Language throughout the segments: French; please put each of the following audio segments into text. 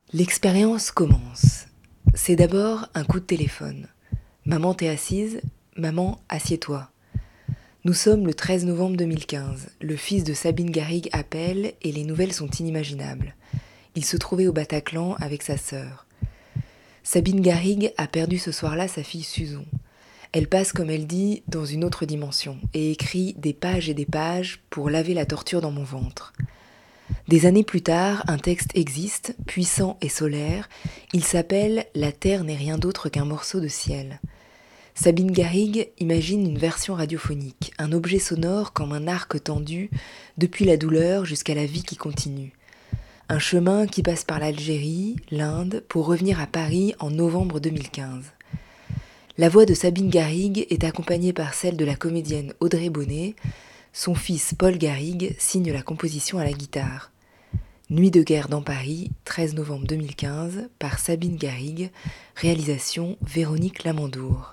L'expérience commence. C'est d'abord un coup de téléphone. Maman, t'es assise ? Maman, assieds-toi. Nous sommes le 13 novembre 2015. Le fils de Sabine Garrigue appelle et les nouvelles sont inimaginables. Il se trouvait au Bataclan avec sa sœur. Sabine Garrigue a perdu ce soir-là sa fille Suzon. Elle passe, comme elle dit, dans une autre dimension et écrit des pages et des pages pour laver la torture dans mon ventre. Des années plus tard, un texte existe, puissant et solaire. Il s'appelle « La Terre n'est rien d'autre qu'un morceau de ciel ». Sabine Garrigue imagine une version radiophonique, un objet sonore comme un arc tendu, depuis la douleur jusqu'à la vie qui continue. Un chemin qui passe par l'Algérie, l'Inde, pour revenir à Paris en novembre 2015. La voix de Sabine Garrigue est accompagnée par celle de la comédienne Audrey Bonnet. Son fils Paul Garrigue signe la composition à la guitare. Nuit de guerre dans Paris, 13 novembre 2015, par Sabine Garrigue, réalisation Véronique Lamandour.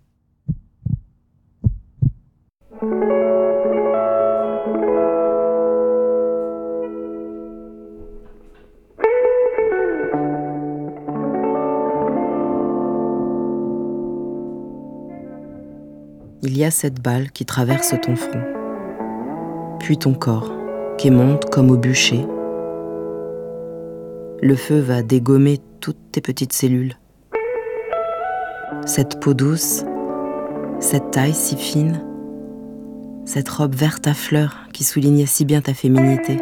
Il y a cette balle qui traverse ton front, puis ton corps, qui monte comme au bûcher. Le feu va dégommer toutes tes petites cellules. Cette peau douce, cette taille si fine, cette robe verte à fleurs qui soulignait si bien ta féminité.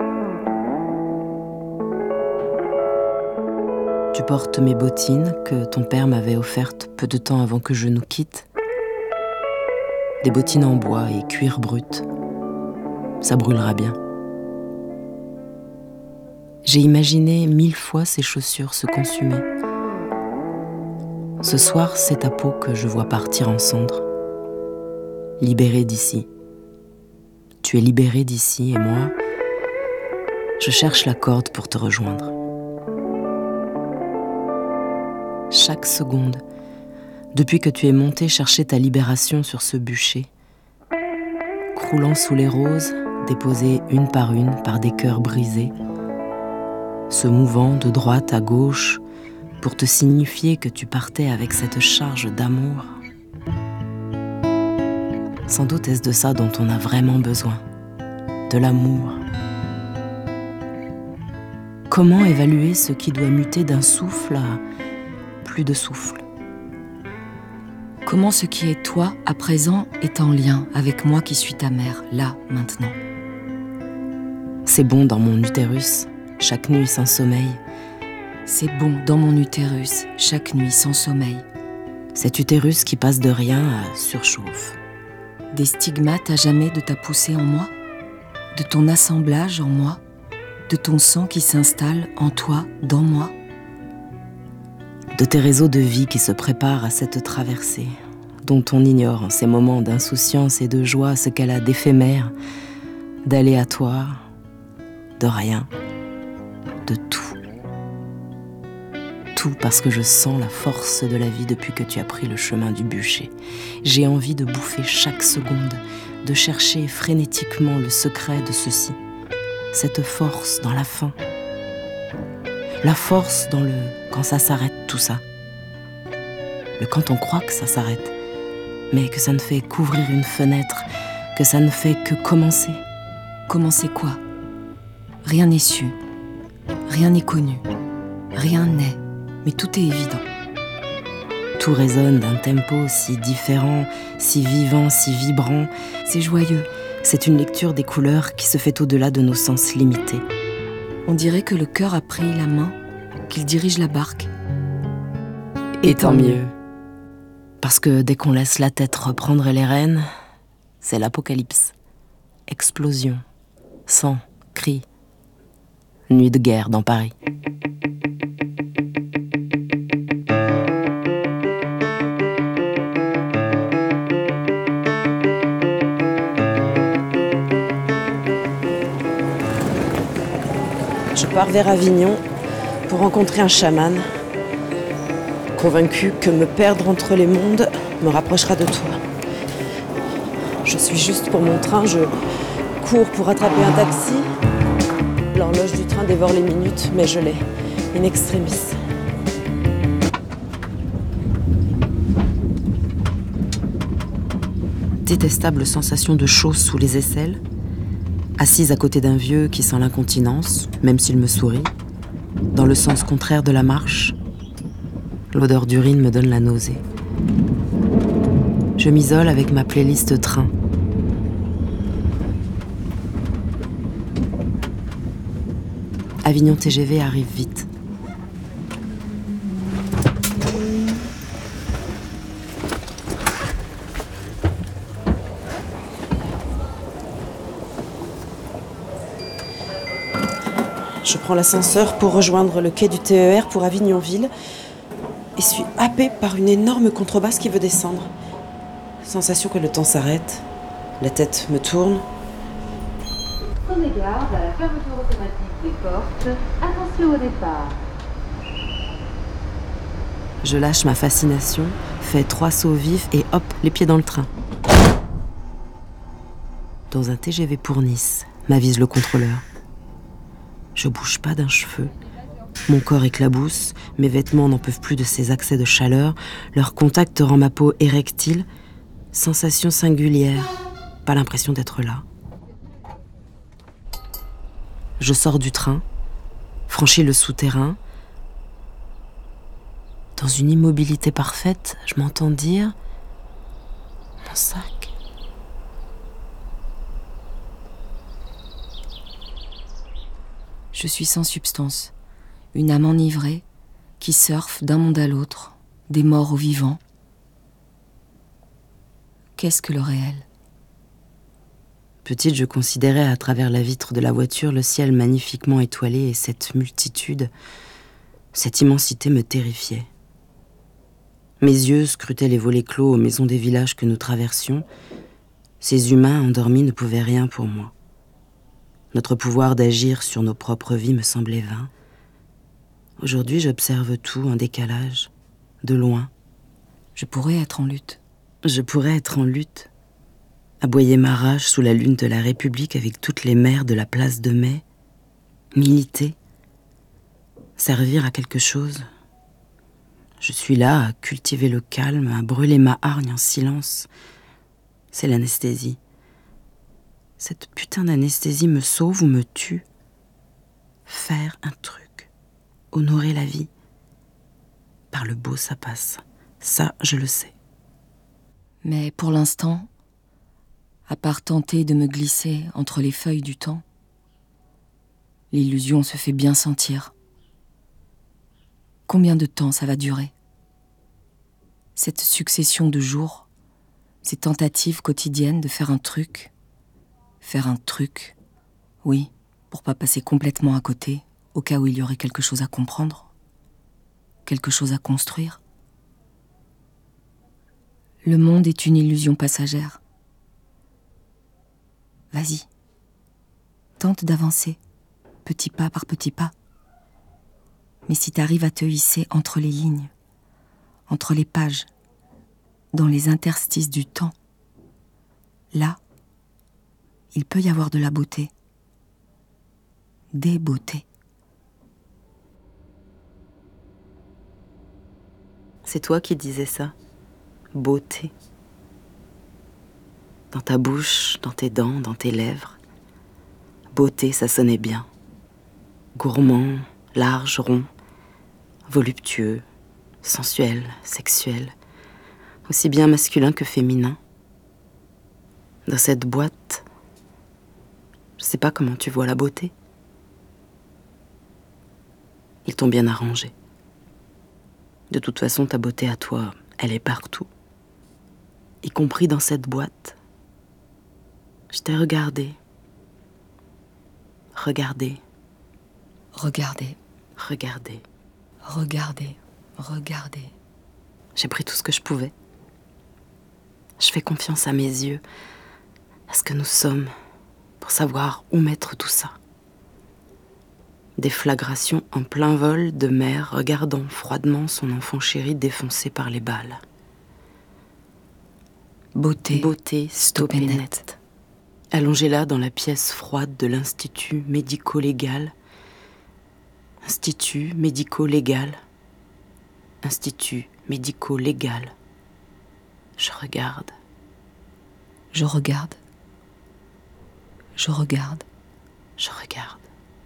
Tu portes mes bottines que ton père m'avait offertes peu de temps avant que je nous quitte. Des bottines en bois et cuir brut. Ça brûlera bien. J'ai imaginé 1000 fois ces chaussures se consumer. Ce soir, c'est ta peau que je vois partir en cendres. Libérée d'ici. Tu es libérée d'ici et moi, je cherche la corde pour te rejoindre. Chaque seconde, depuis que tu es monté chercher ta libération sur ce bûcher, croulant sous les roses, déposées une par des cœurs brisés, se mouvant de droite à gauche pour te signifier que tu partais avec cette charge d'amour. Sans doute est-ce de ça dont on a vraiment besoin, de l'amour. Comment évaluer ce qui doit muter d'un souffle à plus de souffle ? Comment ce qui est toi, à présent, est en lien avec moi qui suis ta mère, là, maintenant ? C'est bon dans mon utérus, chaque nuit sans sommeil. C'est bon dans mon utérus, chaque nuit sans sommeil. Cet utérus qui passe de rien à surchauffe. Des stigmates à jamais de ta poussée en moi, de ton assemblage en moi, de ton sang qui s'installe en toi, dans moi. De tes réseaux de vie qui se préparent à cette traversée, dont on ignore en ces moments d'insouciance et de joie ce qu'elle a d'éphémère, d'aléatoire, de rien, de tout. Tout parce que je sens la force de la vie depuis que tu as pris le chemin du bûcher. J'ai envie de bouffer chaque seconde, de chercher frénétiquement le secret de ceci, cette force dans la fin. La force dans le quand ça s'arrête tout ça. Le quand on croit que ça s'arrête, mais que ça ne fait qu'ouvrir une fenêtre, que ça ne fait que commencer. Commencer quoi ? Rien n'est su, rien n'est connu, rien n'est, mais tout est évident. Tout résonne d'un tempo si différent, si vivant, si vibrant. C'est joyeux. C'est une lecture des couleurs qui se fait au-delà de nos sens limités. On dirait que le cœur a pris la main, qu'il dirige la barque. Et tant mieux. Parce que dès qu'on laisse la tête reprendre les rênes, c'est l'apocalypse. Explosion, sang, cris. Nuit de guerre dans Paris. Je pars vers Avignon pour rencontrer un chaman, convaincu que me perdre entre les mondes me rapprochera de toi. Je suis juste pour mon train, je cours pour attraper un taxi. L'horloge du train dévore les minutes, mais je l'ai. in extremis. Détestable sensation de chaud sous les aisselles, assise à côté d'un vieux qui sent l'incontinence, même s'il me sourit, dans le sens contraire de la marche. L'odeur d'urine me donne la nausée. Je m'isole avec ma playlist train. Avignon TGV arrive vite. Je prends l'ascenseur pour rejoindre le quai du TER pour Avignonville et suis happée par une énorme contrebasse qui veut descendre. Sensation que le temps s'arrête, la tête me tourne. Prenez garde à la fermeture automatique des portes. Attention au départ. Je lâche ma fascination, fais 3 sauts vifs et hop, les pieds dans le train. Dans un TGV pour Nice, m'avise le contrôleur. Je bouge pas d'un cheveu. Mon corps éclabousse, mes vêtements n'en peuvent plus de ces accès de chaleur, leur contact rend ma peau érectile. Sensation singulière, pas l'impression d'être là. Je sors du train, franchis le souterrain. Dans une immobilité parfaite, je m'entends dire « Mon sac ». Je suis sans substance, une âme enivrée qui surfe d'un monde à l'autre, des morts aux vivants. Qu'est-ce que le réel ? Petite, je considérais à travers la vitre de la voiture le ciel magnifiquement étoilé et cette multitude, cette immensité me terrifiait. Mes yeux scrutaient les volets clos aux maisons des villages que nous traversions. Ces humains endormis ne pouvaient rien pour moi. Notre pouvoir d'agir sur nos propres vies me semblait vain. Aujourd'hui, j'observe tout en décalage, de loin. Je pourrais être en lutte. Je pourrais être en lutte. Aboyer ma rage sous la lune de la République avec toutes les mères de la place de Mai. Militer. Servir à quelque chose. Je suis là à cultiver le calme, à brûler ma hargne en silence. C'est l'anesthésie. Cette putain d'anesthésie me sauve ou me tue. Faire un truc. Honorer la vie. Par le beau, ça passe. Ça, je le sais. Mais pour l'instant, à part tenter de me glisser entre les feuilles du temps, l'illusion se fait bien sentir. Combien de temps ça va durer ? Cette succession de jours, ces tentatives quotidiennes de faire un truc, oui, pour pas passer complètement à côté, au cas où il y aurait quelque chose à comprendre, quelque chose à construire. Le monde est une illusion passagère. Vas-y, tente d'avancer, petit pas par petit pas. Mais si t'arrives à te hisser entre les lignes, entre les pages, dans les interstices du temps, là, il peut y avoir de la beauté. Des beautés. C'est toi qui disais ça. Beauté. Dans ta bouche, dans tes dents, dans tes lèvres. Beauté, ça sonnait bien. Gourmand, large, rond, voluptueux, sensuel, sexuel, aussi bien masculin que féminin. Dans cette boîte, je sais pas comment tu vois la beauté. Ils t'ont bien arrangé. De toute façon, ta beauté à toi, elle est partout. Y compris dans cette boîte. Je t'ai regardé. Regardé. Regardez, Regardé. regardez, regardez. J'ai pris tout ce que je pouvais. Je fais confiance à mes yeux, à ce que nous sommes, pour savoir où mettre tout ça. Déflagration en plein vol de mère regardant froidement son enfant chéri défoncé par les balles. Beauté stoppée net. Allongée là dans la pièce froide de l'institut médico-légal, Institut médico-légal. Institut médico-légal. Je regarde. Je regarde. Je regarde. Je regarde.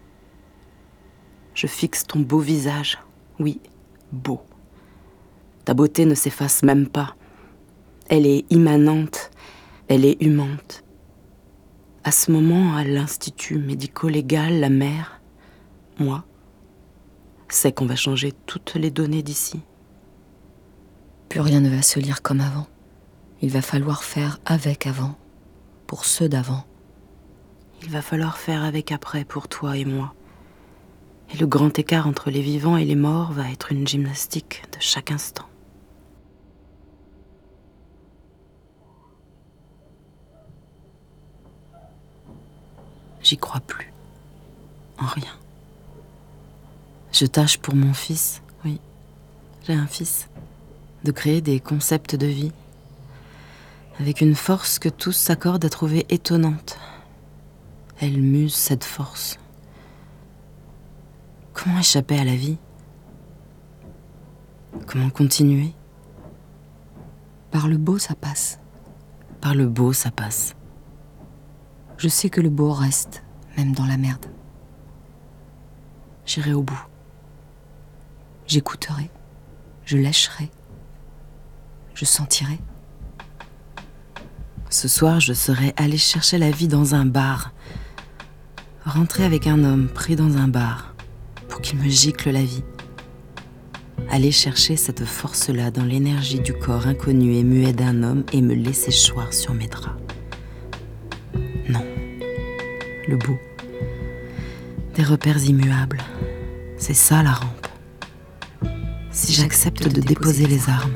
Je fixe ton beau visage. Oui, beau. Ta beauté ne s'efface même pas. Elle est immanente. Elle est humante. À ce moment, à l'Institut médico-légal, la mère, moi, sait qu'on va changer toutes les données d'ici. Plus rien ne va se lire comme avant. Il va falloir faire avec avant, pour ceux d'avant. Il va falloir faire avec après pour toi et moi. Et le grand écart entre les vivants et les morts va être une gymnastique de chaque instant. J'y crois plus. En rien. Je tâche pour mon fils, oui, j'ai un fils, de créer des concepts de vie, avec une force que tous s'accordent à trouver étonnante. Elle muse cette force. Comment échapper à la vie? Comment continuer? Par le beau, ça passe. Par le beau, ça passe. Je sais que le beau reste, même dans la merde. J'irai au bout. J'écouterai, je lâcherai, je sentirai. Ce soir, je serai allée chercher la vie dans un bar. Rentrer avec un homme pris dans un bar pour qu'il me gicle la vie. Aller chercher cette force-là dans l'énergie du corps inconnu et muet d'un homme et me laisser choir sur mes draps. Non, le beau. Des repères immuables. C'est ça la rampe. Si j'accepte de déposer les armes.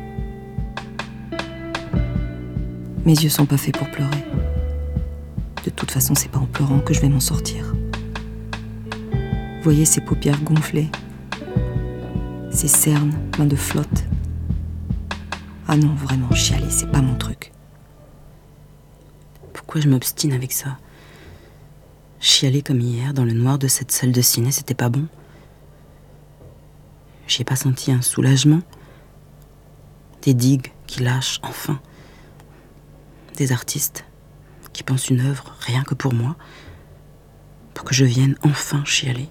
Mes yeux sont pas faits pour pleurer. De toute façon, c'est pas en pleurant que je vais m'en sortir. Voyez ces paupières gonflées, ces cernes pleins de flotte. Ah non, vraiment, chialer, c'est pas mon truc. Pourquoi je m'obstine avec ça? Chialer comme hier, dans le noir de cette salle de ciné, c'était pas bon. J'y ai pas senti un soulagement. Des digues qui lâchent, enfin. Des artistes qui pensent une œuvre rien que pour moi, pour que je vienne enfin chialer.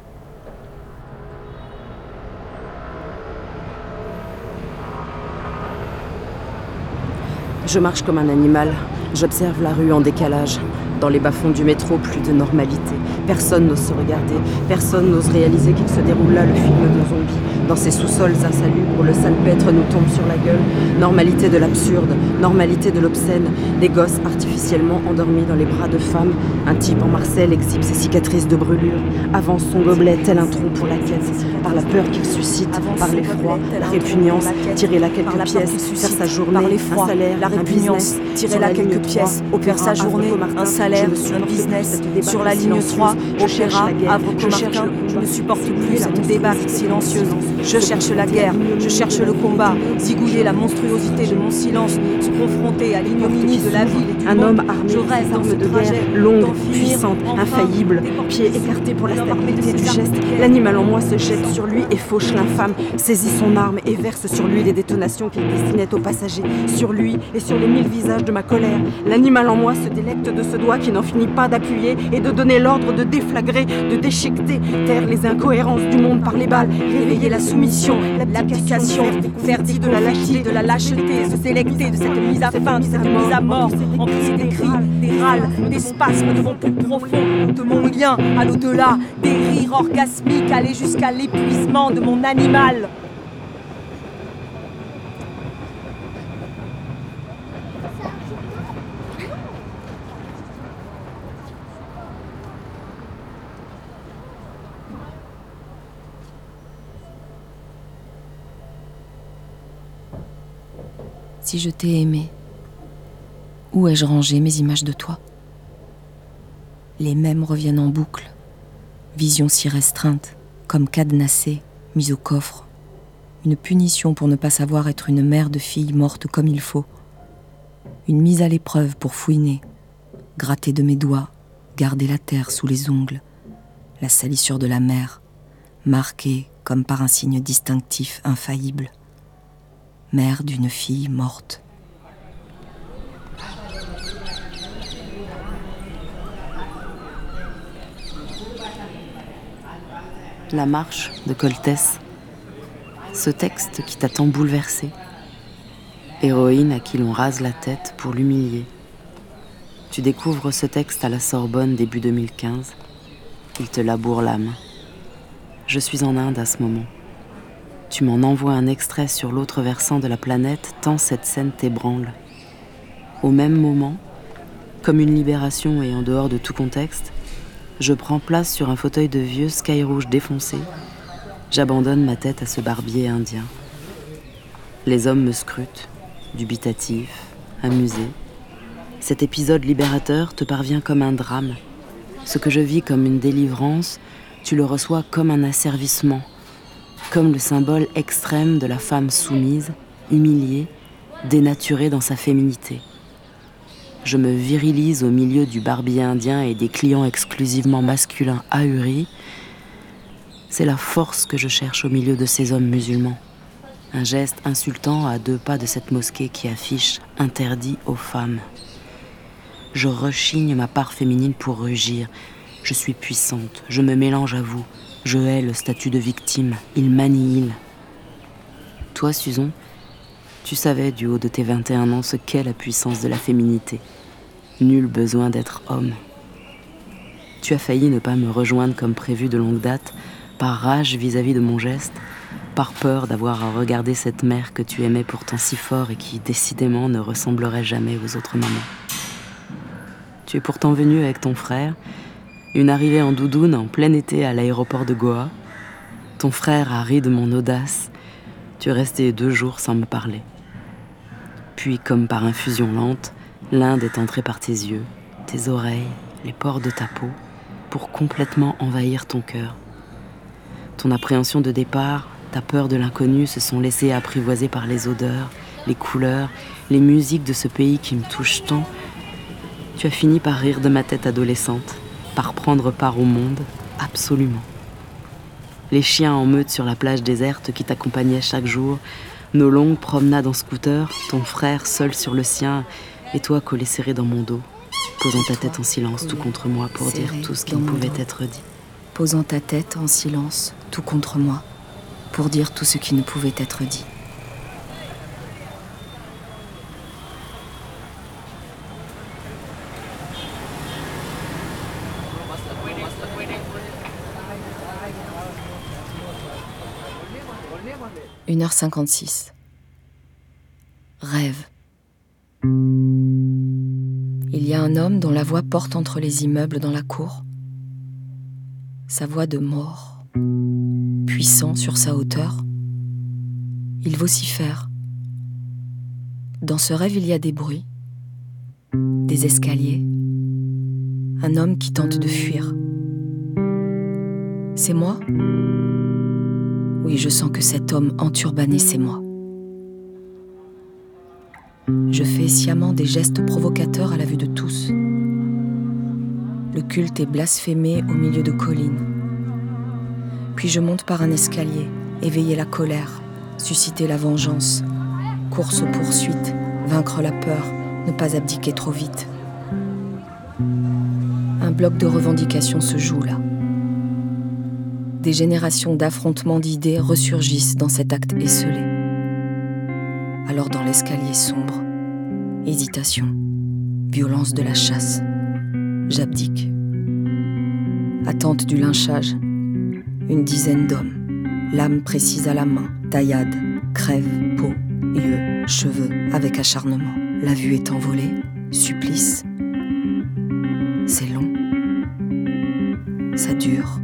Je marche comme un animal. J'observe la rue en décalage. Dans les bas-fonds du métro, plus de normalité. Personne n'ose se regarder. Personne n'ose réaliser qu'il se déroule là le film de zombies. Dans ces sous-sols insalubres, le salpêtre nous tombe sur la gueule. Normalité de l'absurde, normalité de l'obscène. Des gosses artificiellement endormis dans les bras de femmes. Un type en Marcel exhibe ses cicatrices de brûlure. Avance son gobelet tel un tronc pour la quête. Par la peur qu'il suscite, par l'effroi, la répugnance. Tirer là quelques pièces, faire sa journée, par l'effroi, un salaire, la répugnance, tirer là quelques pièces, faire sa journée, un salaire, un business, sur la ligne 3, Opéra, Havre-Comartin, je ne supporte plus cette débarque silencieuse. Je cherche la guerre, je cherche le combat, zigouiller la monstruosité de mon silence, se confronter à l'ignominie de la ville et du un monde. homme armé Je rêve dans ce de trajet, guerre, longue, d'en finir, puissante, enfin, infaillible, pieds écartés pour la stabilité du geste. L'animal en moi se jette sur lui et fauche l'infâme, saisit son arme et verse sur lui les détonations qu'il destinait aux passagers. Sur lui et sur les 1000 visages de ma colère, l'animal en moi se délecte de ce doigt qui n'en finit pas d'appuyer et de donner l'ordre de déflagrer, de déchiqueter, taire les incohérences du monde par les balles, réveiller la soumission, l'abdication, faire dit de la lâcheté, se délecter de cette mise à fin, de cette mise à mort, empiler des cris, des râles, des spasmes de mon plus profond, de mon lien à l'au-delà, des rires orgasmiques, aller jusqu'à l'épuisement de mon animal. Si je t'ai aimé, où ai-je rangé mes images de toi? Les mêmes reviennent en boucle, vision si restreinte, comme cadenassée, mise au coffre. Une punition pour ne pas savoir être une mère de fille morte comme il faut. Une mise à l'épreuve pour fouiner, gratter de mes doigts, garder la terre sous les ongles, la salissure de la mer, marquée comme par un signe distinctif infaillible, mère d'une fille morte. La marche de Coltès, ce texte qui t'a tant bouleversé, héroïne à qui l'on rase la tête pour l'humilier. Tu découvres ce texte à la Sorbonne début 2015, il te laboure l'âme. Je suis en Inde à ce moment. Tu m'en envoies un extrait sur l'autre versant de la planète tant cette scène t'ébranle. Au même moment, comme une libération et en dehors de tout contexte, je prends place sur un fauteuil de vieux sky rouge défoncé. J'abandonne ma tête à ce barbier indien. Les hommes me scrutent, dubitatifs, amusés. Cet épisode libérateur te parvient comme un drame. Ce que je vis comme une délivrance, tu le reçois comme un asservissement, comme le symbole extrême de la femme soumise, humiliée, dénaturée dans sa féminité. Je me virilise au milieu du barbier indien et des clients exclusivement masculins ahuris. C'est la force que je cherche au milieu de ces hommes musulmans. Un geste insultant à 2 pas de cette mosquée qui affiche « interdit aux femmes ». Je rechigne ma part féminine pour rugir. Je suis puissante, je me mélange à vous. Je hais le statut de victime, il m'annihile. Toi, Suzon, tu savais du haut de tes 21 ans ce qu'est la puissance de la féminité. Nul besoin d'être homme. Tu as failli ne pas me rejoindre comme prévu de longue date, par rage vis-à-vis de mon geste, par peur d'avoir à regarder cette mère que tu aimais pourtant si fort et qui, décidément, ne ressemblerait jamais aux autres mamans. Tu es pourtant venu avec ton frère, une arrivée en doudoune en plein été à l'aéroport de Goa. Ton frère a ri de mon audace. Tu es resté 2 jours sans me parler. Puis, comme par infusion lente, l'Inde est entrée par tes yeux, tes oreilles, les pores de ta peau, pour complètement envahir ton cœur. Ton appréhension de départ, ta peur de l'inconnu se sont laissées apprivoiser par les odeurs, les couleurs, les musiques de ce pays qui me touche tant. Tu as fini par rire de ma tête adolescente, par prendre part au monde, absolument. Les chiens en meute sur la plage déserte qui t'accompagnaient chaque jour, nos longues promenades en scooter, ton frère seul sur le sien, et toi collé serré dans mon dos, posant ta tête en silence tout contre moi pour dire tout ce qui ne pouvait être dit. Posant ta tête en silence tout contre moi pour dire tout ce qui ne pouvait être dit. « 1h56. Rêve. Il y a un homme dont la voix porte entre les immeubles dans la cour. Sa voix de mort, puissant sur sa hauteur. Il vocifère. Dans ce rêve, il y a des bruits, des escaliers, un homme qui tente de fuir. C'est moi ? Oui, je sens que cet homme enturbané, c'est moi. Je fais sciemment des gestes provocateurs à la vue de tous. Le culte est blasphémé au milieu de collines. Puis je monte par un escalier, éveiller la colère, susciter la vengeance, course-poursuite, vaincre la peur, ne pas abdiquer trop vite. Un bloc de revendications se joue là. Des générations d'affrontements d'idées ressurgissent dans cet acte esseulé. Alors dans l'escalier sombre, hésitation, violence de la chasse, j'abdique. Attente du lynchage, une dizaine d'hommes, lame précise à la main, taillade, crève, peau, yeux, cheveux, avec acharnement. La vue est envolée, supplice. C'est long, ça dure.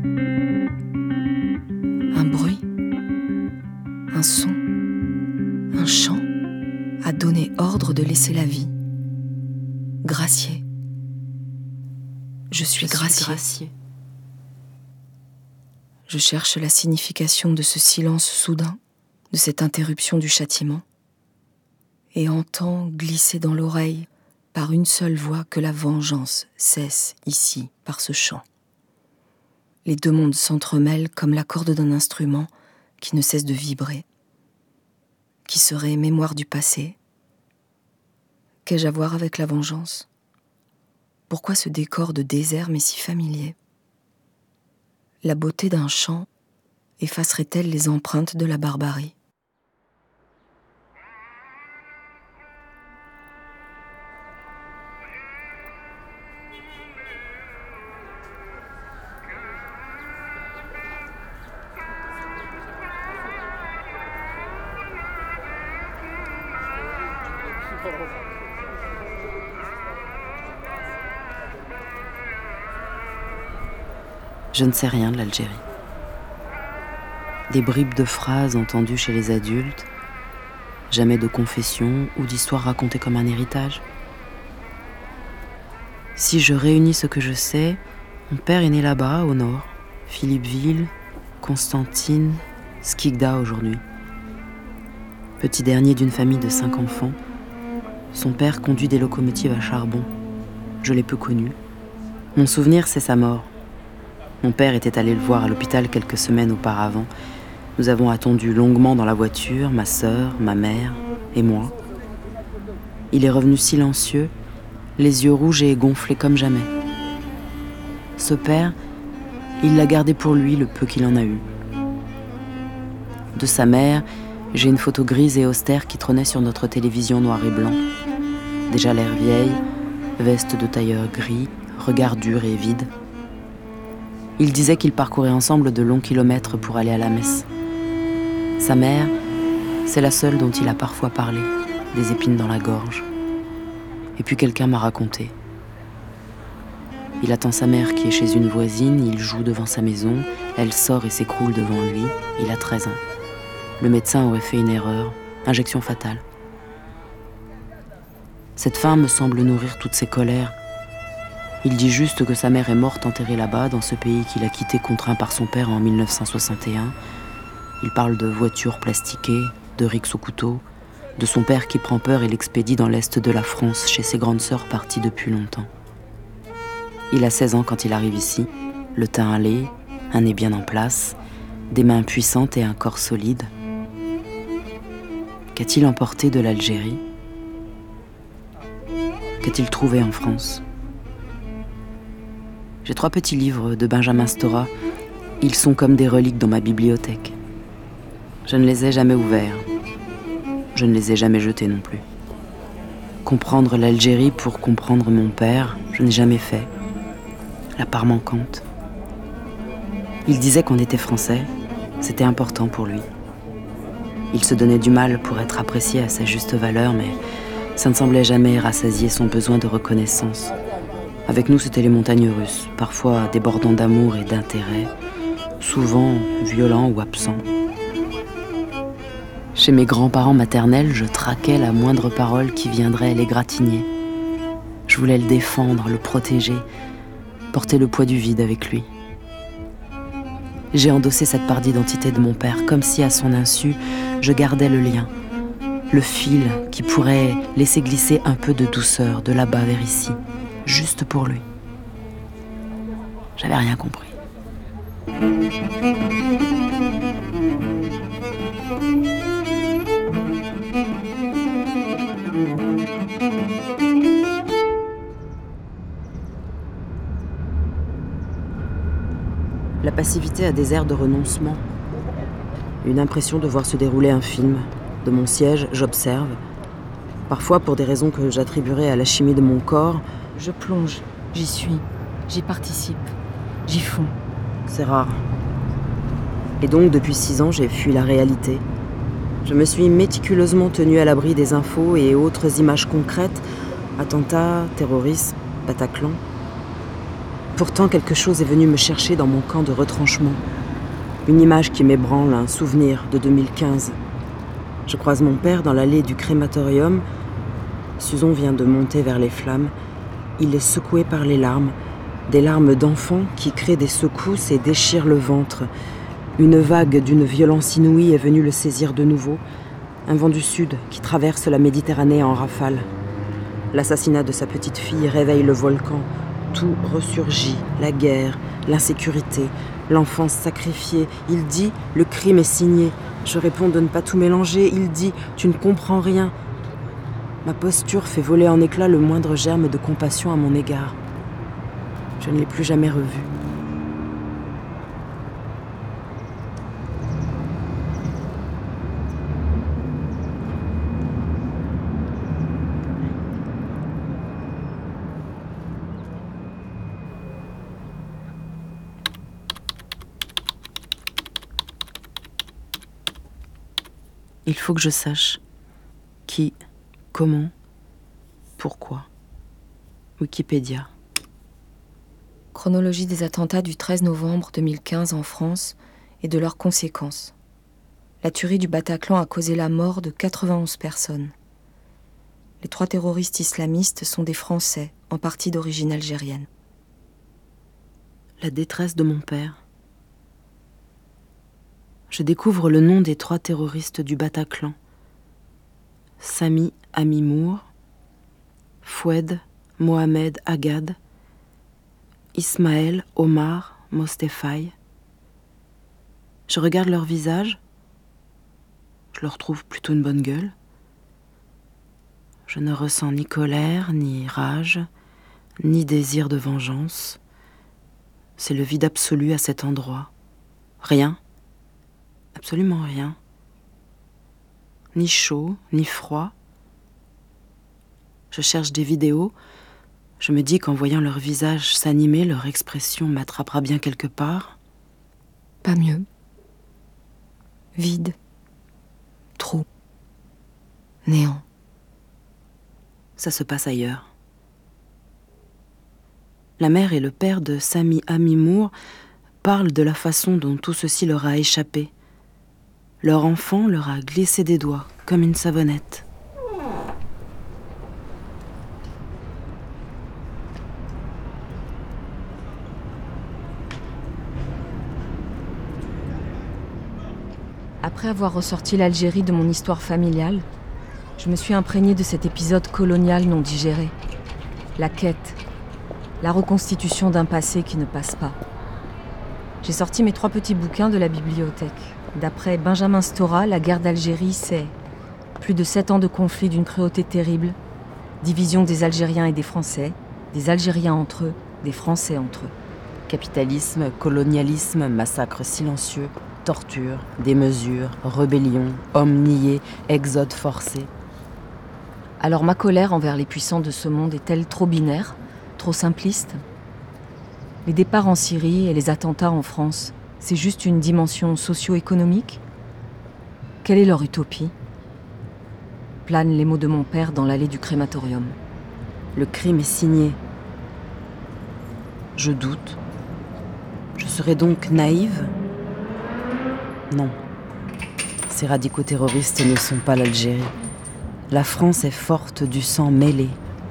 Un bruit, un son, un chant a donné ordre de laisser la vie. Gracier. Je suis gracier. Je cherche la signification de ce silence soudain, de cette interruption du châtiment, et entends glisser dans l'oreille, par une seule voix, que la vengeance cesse ici par ce chant. Les deux mondes s'entremêlent comme la corde d'un instrument qui ne cesse de vibrer. Qui serait mémoire du passé? Qu'ai-je à voir avec la vengeance? Pourquoi ce décor de désert m'est si familier? La beauté d'un chant effacerait-elle les empreintes de la barbarie? Je ne sais rien de l'Algérie. Des bribes de phrases entendues chez les adultes, jamais de confession ou d'histoire racontée comme un héritage. Si je réunis ce que je sais, mon père est né là-bas, au nord, Philippeville, Constantine, Skikda aujourd'hui. Petit dernier d'une famille de 5 enfants, son père conduit des locomotives à charbon. Je l'ai peu connu. Mon souvenir, c'est sa mort. Mon père était allé le voir à l'hôpital quelques semaines auparavant. Nous avons attendu longuement dans la voiture, ma sœur, ma mère et moi. Il est revenu silencieux, les yeux rouges et gonflés comme jamais. Ce père, il l'a gardé pour lui le peu qu'il en a eu. De sa mère, j'ai une photo grise et austère qui trônait sur notre télévision noir et blanc. Déjà l'air vieille, veste de tailleur gris, regard dur et vide. Ils disaient qu'ils parcouraient ensemble de longs kilomètres pour aller à la messe. Sa mère, c'est la seule dont il a parfois parlé, des épines dans la gorge. Et puis quelqu'un m'a raconté. Il attend sa mère qui est chez une voisine, il joue devant sa maison, elle sort et s'écroule devant lui, il a 13 ans. Le médecin aurait fait une erreur, injection fatale. Cette fin me semble nourrir toutes ses colères. Il dit juste que sa mère est morte enterrée là-bas, dans ce pays qu'il a quitté contraint par son père en 1961. Il parle de voitures plastiquées, de rixes au couteau, de son père qui prend peur et l'expédie dans l'est de la France, chez ses grandes sœurs parties depuis longtemps. Il a 16 ans quand il arrive ici, le teint hâlé, un nez bien en place, des mains puissantes et un corps solide. Qu'a-t-il emporté de l'Algérie? Qu'a-t-il trouvé en France? J'ai 3 petits livres de Benjamin Stora. Ils sont comme des reliques dans ma bibliothèque. Je ne les ai jamais ouverts. Je ne les ai jamais jetés non plus. Comprendre l'Algérie pour comprendre mon père, je n'ai jamais fait. La part manquante. Il disait qu'on était français, c'était important pour lui. Il se donnait du mal pour être apprécié à sa juste valeur, mais ça ne semblait jamais rassasier son besoin de reconnaissance. Avec nous, c'était les montagnes russes, parfois débordant d'amour et d'intérêt, souvent violents ou absents. Chez mes grands-parents maternels, je traquais la moindre parole qui viendrait l'égratigner. Je voulais le défendre, le protéger, porter le poids du vide avec lui. J'ai endossé cette part d'identité de mon père, comme si à son insu, je gardais le lien, le fil qui pourrait laisser glisser un peu de douceur de là-bas vers ici, juste pour lui. J'avais rien compris. La passivité a des airs de renoncement. Une impression de voir se dérouler un film. De mon siège, j'observe. Parfois, pour des raisons que j'attribuerais à la chimie de mon corps, je plonge, j'y suis, j'y participe, j'y fonds. C'est rare. Et donc, depuis 6 ans, j'ai fui la réalité. Je me suis méticuleusement tenue à l'abri des infos et autres images concrètes, attentats, terrorisme, Bataclan. Pourtant, quelque chose est venu me chercher dans mon camp de retranchement. Une image qui m'ébranle, un souvenir de 2015. Je croise mon père dans l'allée du crématorium. Suzon vient de monter vers les flammes. Il est secoué par les larmes, des larmes d'enfant qui créent des secousses et déchirent le ventre. Une vague d'une violence inouïe est venue le saisir de nouveau. Un vent du sud qui traverse la Méditerranée en rafale. L'assassinat de sa petite fille réveille le volcan. Tout ressurgit, la guerre, l'insécurité, L'enfance sacrifiée. Il dit, le crime est signé. Je réponds de ne pas tout mélanger. Il dit, tu ne comprends rien. Ma posture fait voler en éclats le moindre germe de compassion à mon égard. Je ne l'ai plus jamais revu. Il faut que je sache qui, comment, pourquoi. Wikipédia. Chronologie des attentats du 13 novembre 2015 en France et de leurs conséquences. La tuerie du Bataclan a causé la mort de 91 personnes. Les 3 terroristes islamistes sont des Français, en partie d'origine algérienne. La détresse de mon père. Je découvre le nom des 3 terroristes du Bataclan. Sami Amimour, Foued Mohamed Agad, Ismaël Omar Mostefaï. Je regarde leur visage. Je leur trouve plutôt une bonne gueule. Je ne ressens ni colère, ni rage, ni désir de vengeance. C'est le vide absolu à cet endroit. Rien. Absolument rien. Ni chaud, ni froid. Je cherche des vidéos. Je me dis qu'en voyant leur visage s'animer, leur expression m'attrapera bien quelque part. Pas mieux. Vide. Trou. Néant. Ça se passe ailleurs. La mère et le père de Sami Amimour parlent de la façon dont tout ceci leur a échappé. Leur enfant leur a glissé des doigts, comme une savonnette. Après avoir ressorti l'Algérie de mon histoire familiale, je me suis imprégnée de cet épisode colonial non digéré. La quête, la reconstitution d'un passé qui ne passe pas. J'ai sorti mes 3 petits bouquins de la bibliothèque. D'après Benjamin Stora, la guerre d'Algérie, c'est plus de 7 ans de conflit d'une cruauté terrible, division des Algériens et des Français, des Algériens entre eux, des Français entre eux. Capitalisme, colonialisme, massacre silencieux, torture, démesure, rébellion, hommes niés, exode forcé. Alors ma colère envers les puissants de ce monde est-elle trop binaire, trop simpliste ? Les départs en Syrie et les attentats en France, c'est juste une dimension socio-économique ? Quelle est leur utopie ? Planent les mots de mon père dans l'allée du crématorium. Le crime est signé. Je doute. Je serais donc naïve ? Non. Ces radicaux terroristes ne sont pas l'Algérie. La France est forte du sang mêlé.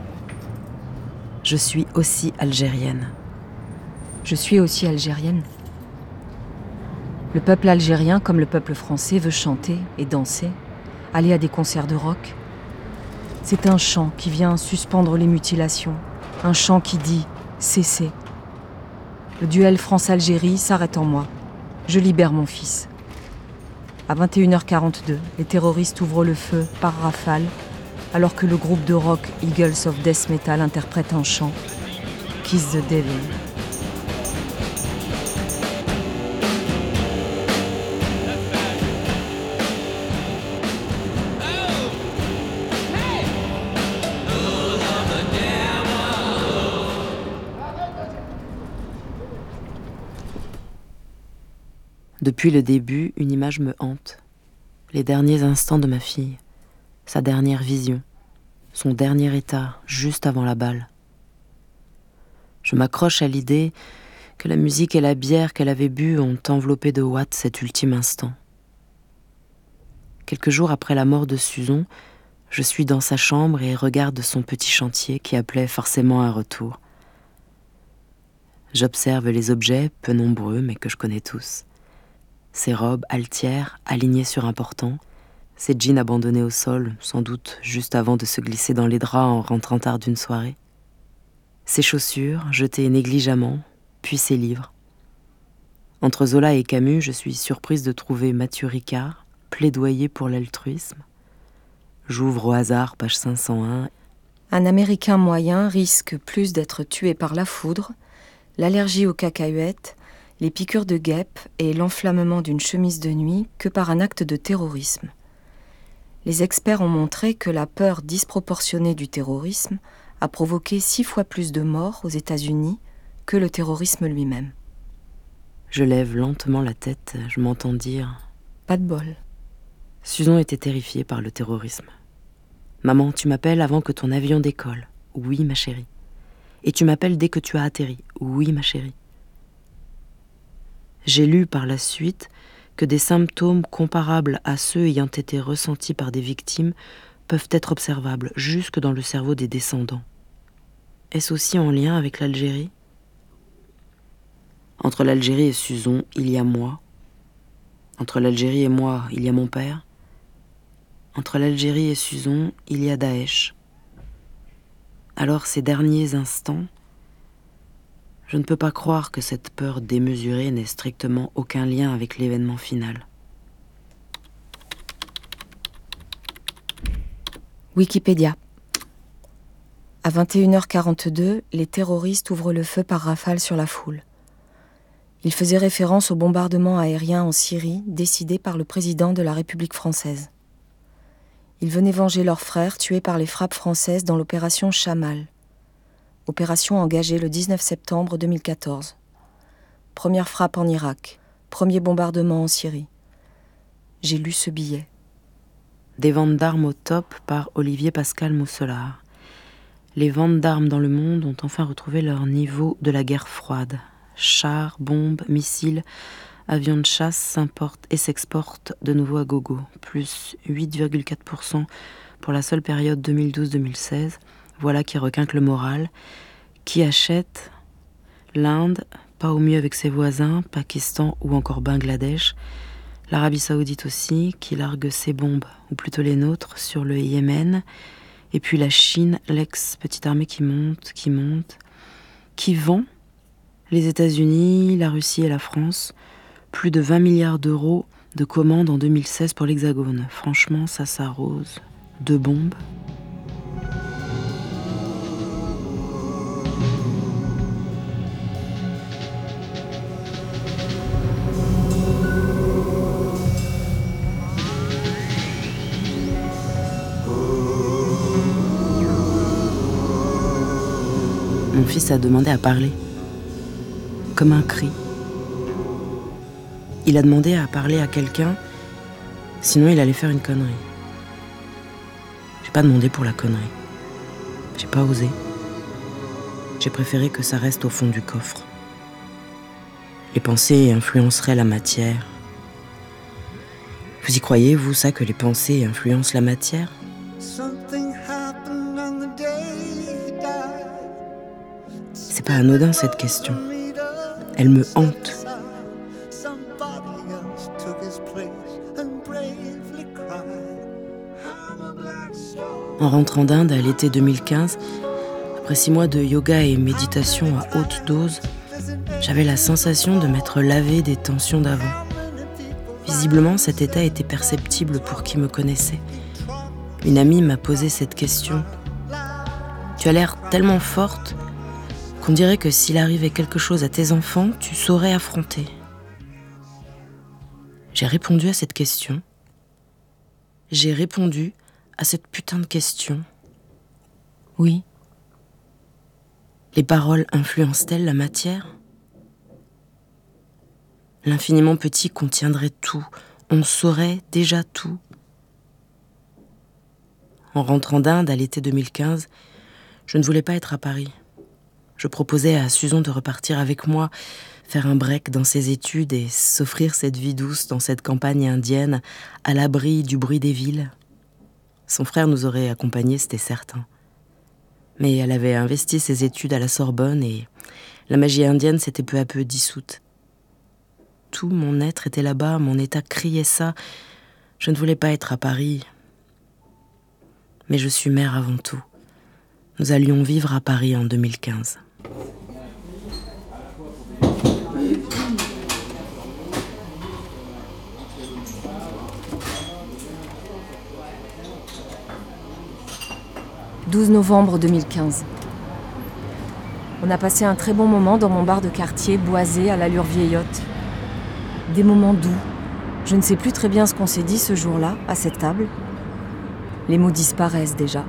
Je suis aussi algérienne. Je suis aussi algérienne. Le peuple algérien, comme le peuple français, veut chanter et danser, aller à des concerts de rock. C'est un chant qui vient suspendre les mutilations, un chant qui dit « cessez ». Le duel France-Algérie s'arrête en moi. Je libère mon fils. À 21h42, les terroristes ouvrent le feu par rafale, alors que le groupe de rock Eagles of Death Metal interprète un chant « Kiss the Devil ». Depuis le début, une image me hante. Les derniers instants de ma fille, sa dernière vision, son dernier état, juste avant la balle. Je m'accroche à l'idée que la musique et la bière qu'elle avait bue ont enveloppé de ouate cet ultime instant. Quelques jours après la mort de Suzon, je suis dans sa chambre et regarde son petit chantier qui appelait forcément un retour. J'observe les objets, peu nombreux mais que je connais tous. Ses robes altières, alignées sur un portant, ses jeans abandonnés au sol, sans doute juste avant de se glisser dans les draps en rentrant tard d'une soirée. Ses chaussures, jetées négligemment, puis ses livres. Entre Zola et Camus, je suis surprise de trouver Mathieu Ricard, plaidoyer pour l'altruisme. J'ouvre au hasard, page 501. Un Américain moyen risque plus d'être tué par la foudre, l'allergie aux cacahuètes, les piqûres de guêpes et l'enflammement d'une chemise de nuit que par un acte de terrorisme. Les experts ont montré que la peur disproportionnée du terrorisme a provoqué 6 fois plus de morts aux États-Unis que le terrorisme lui-même. Je lève lentement la tête, je m'entends dire « Pas de bol ». Susan était terrifiée par le terrorisme. « Maman, tu m'appelles avant que ton avion décolle. »« Oui, ma chérie. »« Et tu m'appelles dès que tu as atterri. »« Oui, ma chérie. » J'ai lu par la suite que des symptômes comparables à ceux ayant été ressentis par des victimes peuvent être observables jusque dans le cerveau des descendants. Est-ce aussi en lien avec l'Algérie ? Entre l'Algérie et Suzon, il y a moi. Entre l'Algérie et moi, il y a mon père. Entre l'Algérie et Suzon, il y a Daesh. Alors ces derniers instants, je ne peux pas croire que cette peur démesurée n'ait strictement aucun lien avec l'événement final. Wikipédia. À 21h42, les terroristes ouvrent le feu par rafale sur la foule. Ils faisaient référence au bombardement aérien en Syrie décidé par le président de la République française. Ils venaient venger leurs frères tués par les frappes françaises dans l'opération Chamal. Opération engagée le 19 septembre 2014. Première frappe en Irak. Premier bombardement en Syrie. J'ai lu ce billet. Des ventes d'armes au top par Olivier Pascal Mousselard. Les ventes d'armes dans le monde ont enfin retrouvé leur niveau de la guerre froide. Chars, bombes, missiles, avions de chasse s'importent et s'exportent de nouveau à gogo, plus 8,4% pour la seule période 2012-2016. Voilà qui requinque le moral. Qui achète ? L'Inde, pas au mieux avec ses voisins, Pakistan ou encore Bangladesh. L'Arabie Saoudite aussi, qui largue ses bombes, ou plutôt les nôtres, sur le Yémen. Et puis la Chine, l'ex-petite armée qui monte. Qui vend ? Les États-Unis, la Russie et la France. Plus de 20 milliards d'euros de commandes en 2016 pour l'Hexagone. Franchement, ça s'arrose. 2 bombes. Mon fils a demandé à parler, comme un cri. Il a demandé à parler à quelqu'un, sinon il allait faire une connerie. J'ai pas demandé pour la connerie. J'ai pas osé. J'ai préféré que ça reste au fond du coffre. Les pensées influenceraient la matière. Vous y croyez, vous, ça, que les pensées influencent la matière ? C'est pas anodin cette question. Elle me hante. En rentrant d'Inde à l'été 2015, après 6 mois de yoga et méditation à haute dose, j'avais la sensation de m'être lavé des tensions d'avant. Visiblement, cet état était perceptible pour qui me connaissait. Une amie m'a posé cette question. « Tu as l'air tellement forte qu'on dirait que s'il arrivait quelque chose à tes enfants, tu saurais affronter. » J'ai répondu à cette question. J'ai répondu à cette putain de question. Oui. Les paroles influencent-elles la matière ? L'infiniment petit contiendrait tout. On saurait déjà tout. En rentrant d'Inde à l'été 2015, je ne voulais pas être à Paris. Je proposais à Suzon de repartir avec moi, faire un break dans ses études et s'offrir cette vie douce dans cette campagne indienne, à l'abri du bruit des villes. Son frère nous aurait accompagnés, c'était certain. Mais elle avait investi ses études à la Sorbonne et la magie indienne s'était peu à peu dissoute. Tout mon être était là-bas, mon état criait ça. Je ne voulais pas être à Paris. Mais je suis mère avant tout. Nous allions vivre à Paris en 2015. 12 novembre 2015. On a passé un très bon moment dans mon bar de quartier, boisé, à l'allure vieillotte. Des moments doux. Je ne sais plus très bien ce qu'on s'est dit ce jour-là, à cette table. Les mots disparaissent déjà.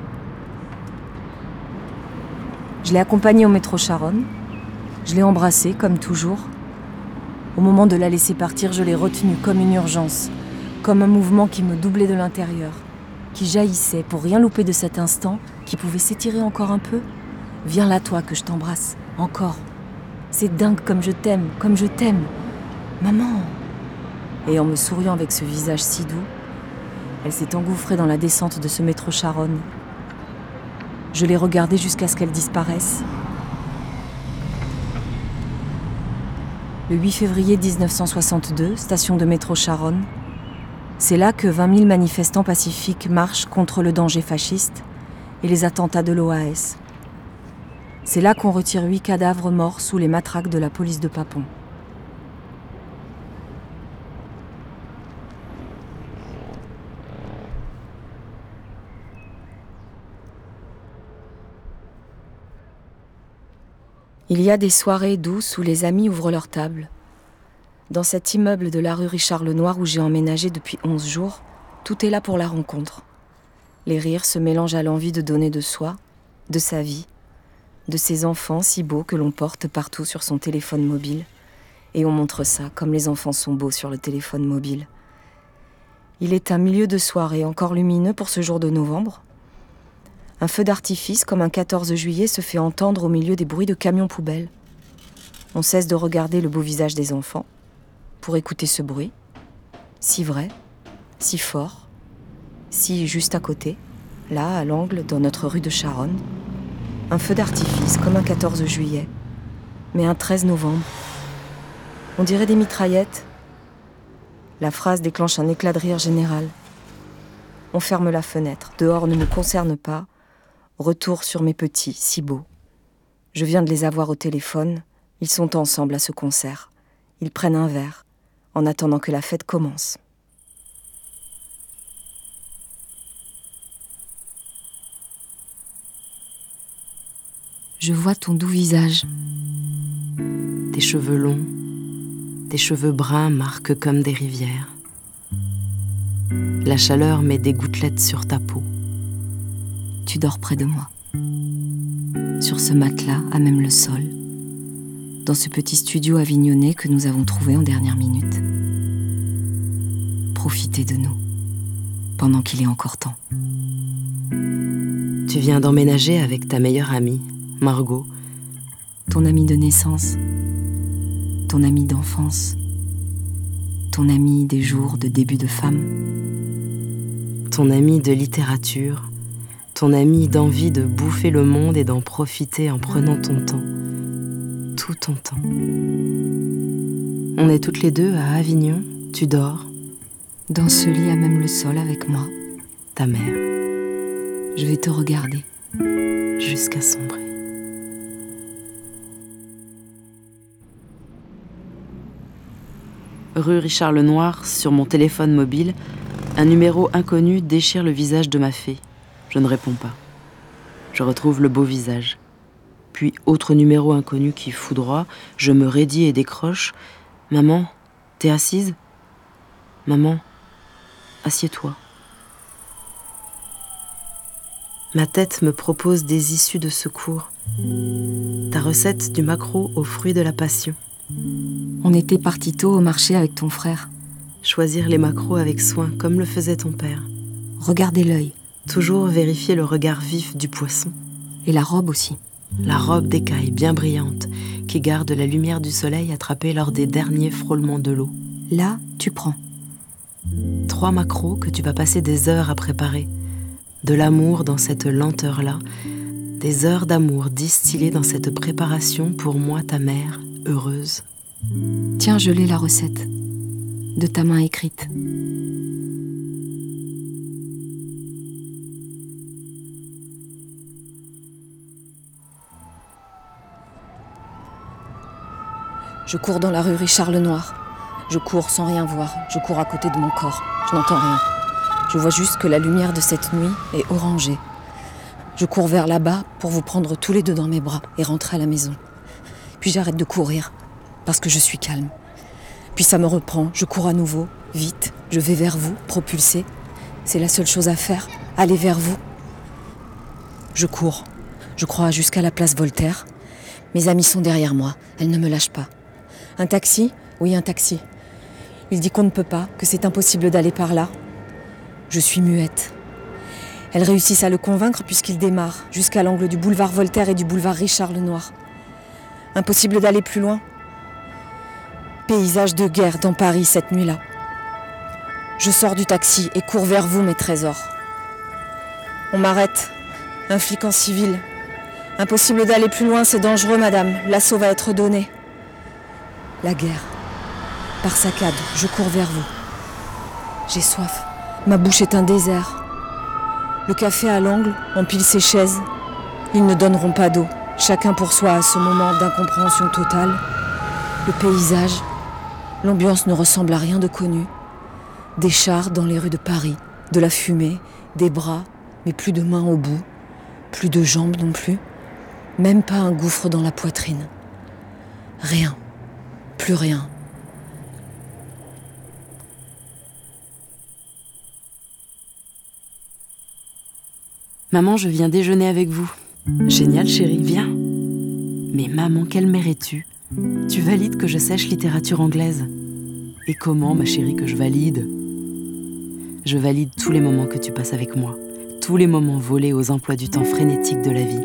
Je l'ai accompagnée au métro Charonne. Je l'ai embrassée, comme toujours. Au moment de la laisser partir, je l'ai retenue comme une urgence, comme un mouvement qui me doublait de l'intérieur, qui jaillissait pour rien louper de cet instant, qui pouvait s'étirer encore un peu. Viens là, toi, que je t'embrasse. Encore. C'est dingue comme je t'aime, comme je t'aime. Maman. Et en me souriant avec ce visage si doux, elle s'est engouffrée dans la descente de ce métro Charonne. Je l'ai regardée jusqu'à ce qu'elle disparaisse. Le 8 février 1962, station de métro Charonne. C'est là que 20 000 manifestants pacifiques marchent contre le danger fasciste et les attentats de l'OAS. C'est là qu'on retire 8 cadavres morts sous les matraques de la police de Papon. Il y a des soirées douces où les amis ouvrent leurs tables. Dans cet immeuble de la rue Richard-Lenoir où j'ai emménagé depuis 11 jours, tout est là pour la rencontre. Les rires se mélangent à l'envie de donner de soi, de sa vie, de ces enfants si beaux que l'on porte partout sur son téléphone mobile. Et on montre ça comme les enfants sont beaux sur le téléphone mobile. Il est un milieu de soirée encore lumineux pour ce jour de novembre. Un feu d'artifice, comme un 14 juillet, se fait entendre au milieu des bruits de camions poubelles. On cesse de regarder le beau visage des enfants pour écouter ce bruit, si vrai, si fort, si juste à côté, là, à l'angle, dans notre rue de Charonne. Un feu d'artifice, comme un 14 juillet, mais un 13 novembre. On dirait des mitraillettes. La phrase déclenche un éclat de rire général. On ferme la fenêtre, dehors ne nous concerne pas. Retour sur mes petits, si beaux. Je viens de les avoir au téléphone. Ils sont ensemble à ce concert. Ils prennent un verre, en attendant que la fête commence. Je vois ton doux visage. Tes cheveux longs, tes cheveux bruns marquent comme des rivières. La chaleur met des gouttelettes sur ta peau. Tu dors près de moi, sur ce matelas à même le sol, dans ce petit studio avignonné que nous avons trouvé en dernière minute. Profitez de nous, pendant qu'il est encore temps. Tu viens d'emménager avec ta meilleure amie, Margot. Ton amie de naissance, ton amie d'enfance, ton amie des jours de début de femme. Ton amie de littérature, ton ami d'envie de bouffer le monde et d'en profiter en prenant ton temps. Tout ton temps. On est toutes les deux à Avignon, tu dors. Dans ce lit à même le sol avec moi. Ta mère. Je vais te regarder. Jusqu'à sombrer. Rue Richard-Lenoir, sur mon téléphone mobile, un numéro inconnu déchire le visage de ma fée. Je ne réponds pas. Je retrouve le beau visage. Puis, autre numéro inconnu qui foudroie, je me raidis et décroche. « Maman, t'es assise ? Maman, assieds-toi. » Ma tête me propose des issues de secours. Ta recette du maquereau aux fruits de la passion. On était partis tôt au marché avec ton frère. Choisir les maquereaux avec soin, comme le faisait ton père. Regardez l'œil. Toujours vérifier le regard vif du poisson. Et la robe aussi. La robe d'écaille bien brillante, qui garde la lumière du soleil attrapée lors des derniers frôlements de l'eau. Là, tu prends. 3 maquereaux que tu vas passer des heures à préparer. De l'amour dans cette lenteur-là. Des heures d'amour distillées dans cette préparation pour moi, ta mère, heureuse. Tiens, je l'ai la recette. De ta main écrite. Je cours dans la rue Richard-Lenoir. Je cours sans rien voir. Je cours à côté de mon corps. Je n'entends rien. Je vois juste que la lumière de cette nuit est orangée. Je cours vers là-bas pour vous prendre tous les deux dans mes bras et rentrer à la maison. Puis j'arrête de courir, parce que je suis calme. Puis ça me reprend, je cours à nouveau, vite, je vais vers vous, propulsée. C'est la seule chose à faire, aller vers vous. Je cours, je crois jusqu'à la place Voltaire. Mes amis sont derrière moi, elles ne me lâchent pas. Un taxi ? Oui, un taxi. Il dit qu'on ne peut pas, que c'est impossible d'aller par là. Je suis muette. Elles réussissent à le convaincre puisqu'il démarre, jusqu'à l'angle du boulevard Voltaire et du boulevard Richard Lenoir. Impossible d'aller plus loin. Paysage de guerre dans Paris cette nuit-là. Je sors du taxi et cours vers vous, mes trésors. On m'arrête. Un flic en civil. Impossible d'aller plus loin, c'est dangereux, madame. L'assaut va être donné. La guerre. Par saccade, je cours vers vous. J'ai soif. Ma bouche est un désert. Le café à l'angle empile ses chaises. Ils ne donneront pas d'eau. Chacun pour soi à ce moment d'incompréhension totale. Le paysage, l'ambiance ne ressemble à rien de connu. Des chars dans les rues de Paris, de la fumée, des bras, mais plus de mains au bout, plus de jambes non plus, même pas un gouffre dans la poitrine. Rien, plus rien. Maman, je viens déjeuner avec vous. Génial, chérie, viens. Mais maman, quelle mère es-tu ? Tu valides que je sèche littérature anglaise. Et comment, ma chérie, que je valide ? Je valide tous les moments que tu passes avec moi. Tous les moments volés aux emplois du temps frénétiques de la vie.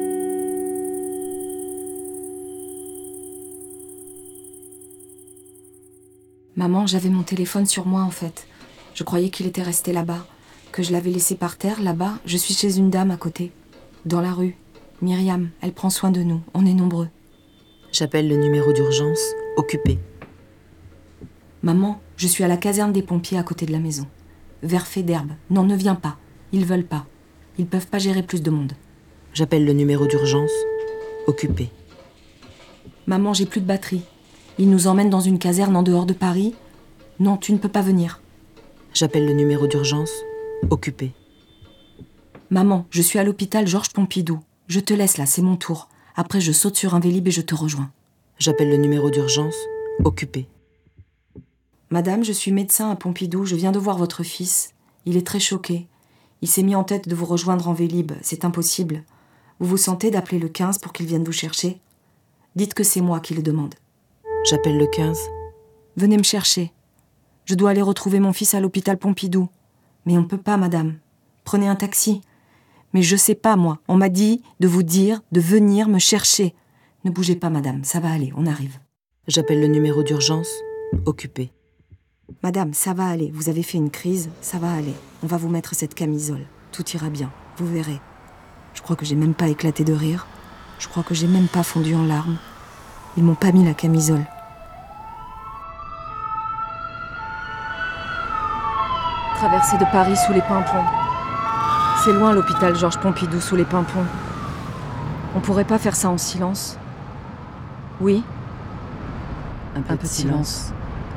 Maman, j'avais mon téléphone sur moi en fait. Je croyais qu'il était resté là-bas, que je l'avais laissé par terre là-bas. Je suis chez une dame à côté, dans la rue. Myriam, elle prend soin de nous, on est nombreux. J'appelle le numéro d'urgence, occupé. Maman, je suis à la caserne des pompiers à côté de la maison. Vers fait d'herbe. Non, ne viens pas. Ils veulent pas. Ils peuvent pas gérer plus de monde. J'appelle le numéro d'urgence, occupé. Maman, j'ai plus de batterie. Ils nous emmènent dans une caserne en dehors de Paris. Non, tu ne peux pas venir. J'appelle le numéro d'urgence, occupé. Maman, je suis à l'hôpital Georges Pompidou. Je te laisse là, c'est mon tour. Après, je saute sur un Vélib et je te rejoins. J'appelle le numéro d'urgence, occupé. Madame, je suis médecin à Pompidou, je viens de voir votre fils. Il est très choqué. Il s'est mis en tête de vous rejoindre en Vélib, c'est impossible. Vous vous sentez d'appeler le 15 pour qu'il vienne vous chercher ? Dites que c'est moi qui le demande. J'appelle le 15. Venez me chercher. Je dois aller retrouver mon fils à l'hôpital Pompidou. Mais on ne peut pas, madame. Prenez un taxi. Mais je sais pas, moi. On m'a dit de vous dire de venir me chercher. Ne bougez pas, madame, ça va aller, on arrive. J'appelle le numéro d'urgence, occupé. Madame, ça va aller, vous avez fait une crise, ça va aller. On va vous mettre cette camisole, tout ira bien, vous verrez. Je crois que j'ai même pas éclaté de rire. Je crois que j'ai même pas fondu en larmes. Ils m'ont pas mis la camisole. Traversée de Paris sous les pimpons. C'est loin l'hôpital Georges Pompidou sous les pimpons. On pourrait pas faire ça en silence ? Oui ? Un peu de silence.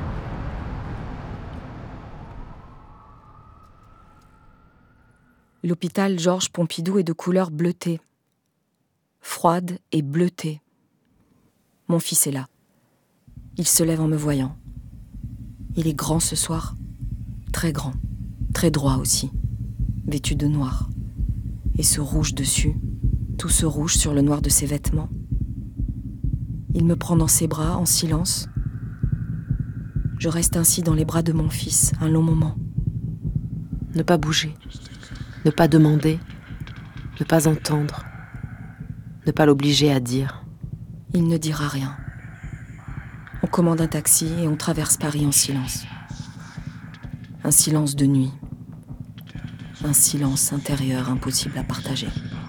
L'hôpital Georges Pompidou est de couleur bleutée. Froide et bleutée. Mon fils est là. Il se lève en me voyant. Il est grand ce soir. Très grand. Très droit aussi. Vêtu de noir. Et ce rouge dessus. Tout ce rouge sur le noir de ses vêtements. Il me prend dans ses bras en silence. Je reste ainsi dans les bras de mon fils un long moment. Ne pas bouger. Ne pas demander, ne pas entendre, ne pas l'obliger à dire. Il ne dira rien. On commande un taxi et on traverse Paris en silence. Un silence de nuit. Un silence intérieur impossible à partager.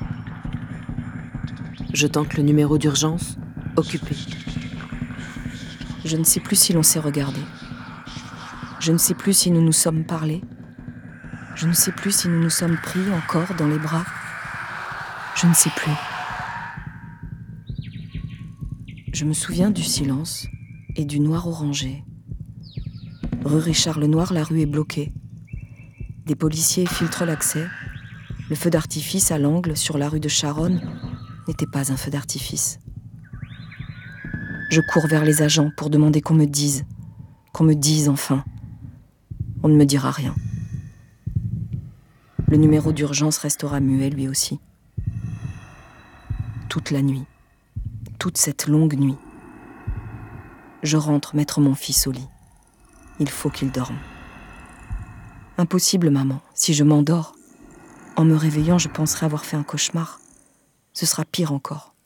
Je tente le numéro d'urgence, occupé. Je ne sais plus si l'on s'est regardé. Je ne sais plus si nous nous sommes parlé. Je ne sais plus si nous nous sommes pris encore dans les bras. Je ne sais plus. Je me souviens du silence et du noir orangé. Rue Richard Lenoir, la rue est bloquée. Des policiers filtrent l'accès. Le feu d'artifice à l'angle, sur la rue de Charonne, n'était pas un feu d'artifice. Je cours vers les agents pour demander qu'on me dise enfin. On ne me dira rien. Le numéro d'urgence restera muet lui aussi. Toute la nuit, toute cette longue nuit, je rentre mettre mon fils au lit. Il faut qu'il dorme. Impossible, maman, si je m'endors. En me réveillant, je penserai avoir fait un cauchemar. Ce sera pire encore.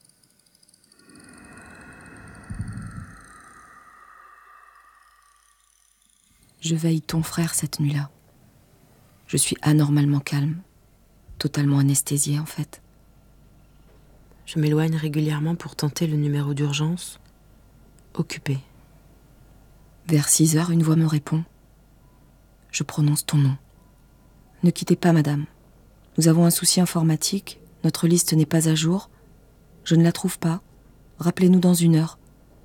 Je veille ton frère cette nuit-là. Je suis anormalement calme, totalement anesthésiée en fait. Je m'éloigne régulièrement pour tenter le numéro d'urgence. Occupé. Vers 6h, une voix me répond. Je prononce ton nom. Ne quittez pas, madame. Nous avons un souci informatique. Notre liste n'est pas à jour. Je ne la trouve pas. Rappelez-nous dans 1 heure.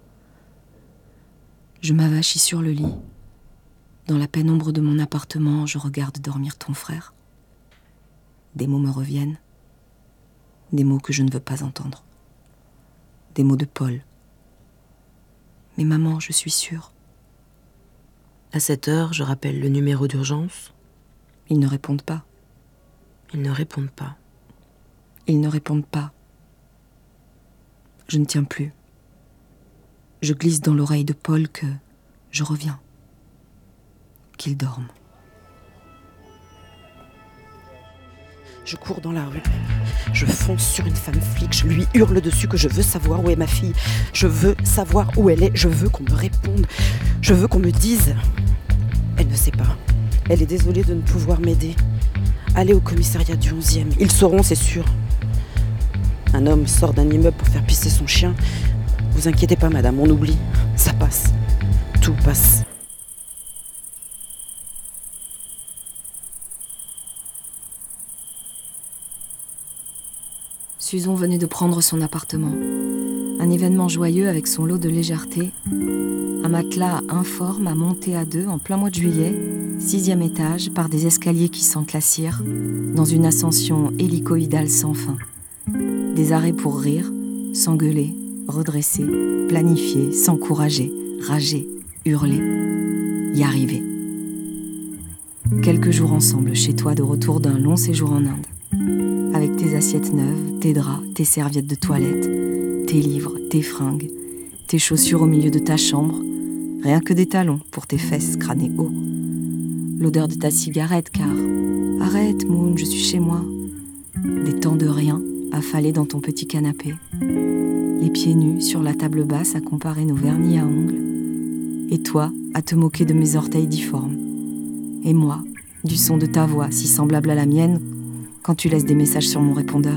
Je m'avachis sur le lit. Dans la pénombre de mon appartement, je regarde dormir ton frère. Des mots me reviennent. Des mots que je ne veux pas entendre. Des mots de Paul. Mais maman, je suis sûre. À 7h, je rappelle le numéro d'urgence. Ils ne répondent pas. Ils ne répondent pas. Ils ne répondent pas. Je ne tiens plus. Je glisse dans l'oreille de Paul que je reviens. Qu'il dorme. Je cours dans la rue. Je fonce sur une femme flic. Je lui hurle dessus que je veux savoir où est ma fille. Je veux savoir où elle est. Je veux qu'on me réponde. Je veux qu'on me dise. Elle ne sait pas. Elle est désolée de ne pouvoir m'aider. Allez au commissariat du 11e. Ils sauront, c'est sûr. Un homme sort d'un immeuble pour faire pisser son chien. Vous inquiétez pas, madame, on oublie. Ça passe. Tout passe. Susan venait de prendre son appartement. Un événement joyeux avec son lot de légèreté. Un matelas informe à monter à 2 en plein mois de juillet, 6e étage, par des escaliers qui sentent la cire, dans une ascension hélicoïdale sans fin. Des arrêts pour rire, s'engueuler, redresser, planifier, s'encourager, rager, hurler, y arriver. Quelques jours ensemble chez toi de retour d'un long séjour en Inde. Avec tes assiettes neuves, tes draps, tes serviettes de toilette, tes livres, tes fringues, tes chaussures au milieu de ta chambre, rien que des talons pour tes fesses crânées haut. L'odeur de ta cigarette car « Arrête, Moon, je suis chez moi ». Des temps de rien affalés dans ton petit canapé. Les pieds nus sur la table basse à comparer nos vernis à ongles. Et toi, à te moquer de mes orteils difformes. Et moi, du son de ta voix si semblable à la mienne quand tu laisses des messages sur mon répondeur.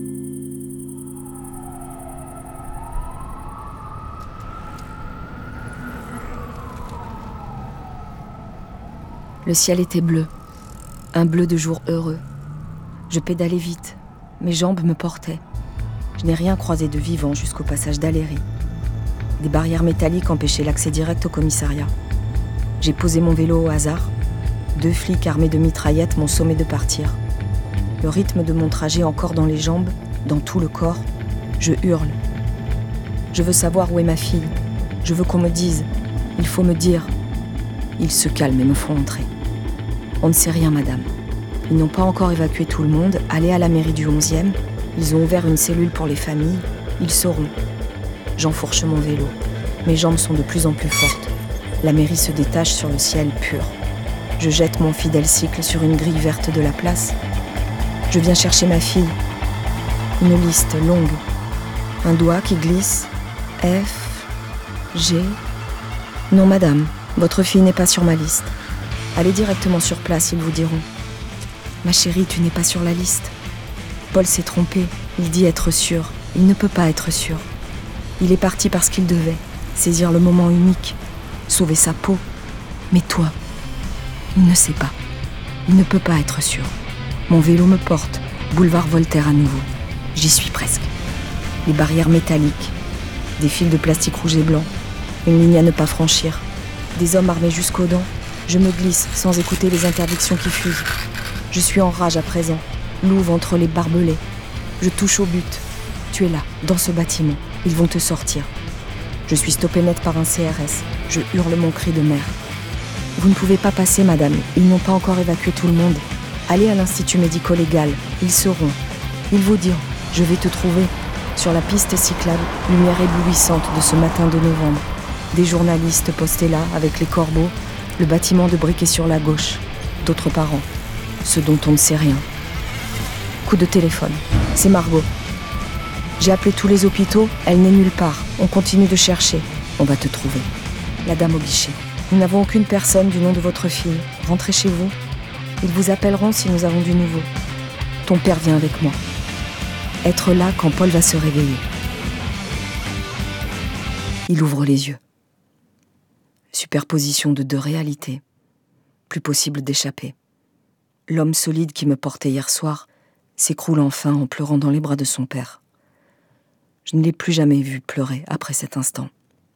Le ciel était bleu, un bleu de jour heureux. Je pédalais vite, mes jambes me portaient. Je n'ai rien croisé de vivant jusqu'au passage d'Aléry. Des barrières métalliques empêchaient l'accès direct au commissariat. J'ai posé mon vélo au hasard. 2 flics armés de mitraillettes m'ont sommé de partir. Le rythme de mon trajet encore dans les jambes, dans tout le corps, je hurle. Je veux savoir où est ma fille. Je veux qu'on me dise. Il faut me dire. Ils se calment et me font entrer. On ne sait rien, madame. Ils n'ont pas encore évacué tout le monde. Allez à la mairie du 11e. Ils ont ouvert une cellule pour les familles. Ils sauront. J'enfourche mon vélo. Mes jambes sont de plus en plus fortes. La mairie se détache sur le ciel pur. Je jette mon fidèle cycle sur une grille verte de la place. Je viens chercher ma fille. Une liste longue. Un doigt qui glisse. F, G. Non, madame, votre fille n'est pas sur ma liste. Allez directement sur place, ils vous diront. Ma chérie, tu n'es pas sur la liste. Paul s'est trompé. Il dit être sûr. Il ne peut pas être sûr. Il est parti parce qu'il devait. Saisir le moment unique. Sauver sa peau. Mais toi, il ne sait pas. Il ne peut pas être sûr. Mon vélo me porte. Boulevard Voltaire à nouveau. J'y suis presque. Les barrières métalliques. Des fils de plastique rouge et blanc. Une ligne à ne pas franchir. Des hommes armés jusqu'aux dents. Je me glisse sans écouter les interdictions qui fusent. Je suis en rage à présent. louve entre les barbelés. Je touche au but. Tu es là, dans ce bâtiment. Ils vont te sortir. Je suis stoppée net par un CRS. Je hurle mon cri de mère. Vous ne pouvez pas passer, madame. Ils n'ont pas encore évacué tout le monde. Allez à l'institut médico-légal. Ils sauront. Ils vous diront. Je vais te trouver. Sur la piste cyclable, lumière éblouissante de ce matin de novembre. Des journalistes postés là, avec les corbeaux. Le bâtiment de briques est sur la gauche. D'autres parents. Ceux dont on ne sait rien. Coup de téléphone. C'est Margot. J'ai appelé tous les hôpitaux. Elle n'est nulle part. On continue de chercher. On va te trouver. La dame au guichet. Nous n'avons aucune personne du nom de votre fille. Rentrez chez vous. Ils vous appelleront si nous avons du nouveau. Ton père vient avec moi. Être là quand Paul va se réveiller. Il ouvre les yeux. Superposition de deux réalités. Plus possible d'échapper. L'homme solide qui me portait hier soir s'écroule enfin en pleurant dans les bras de son père. Je ne l'ai plus jamais vu pleurer après cet instant.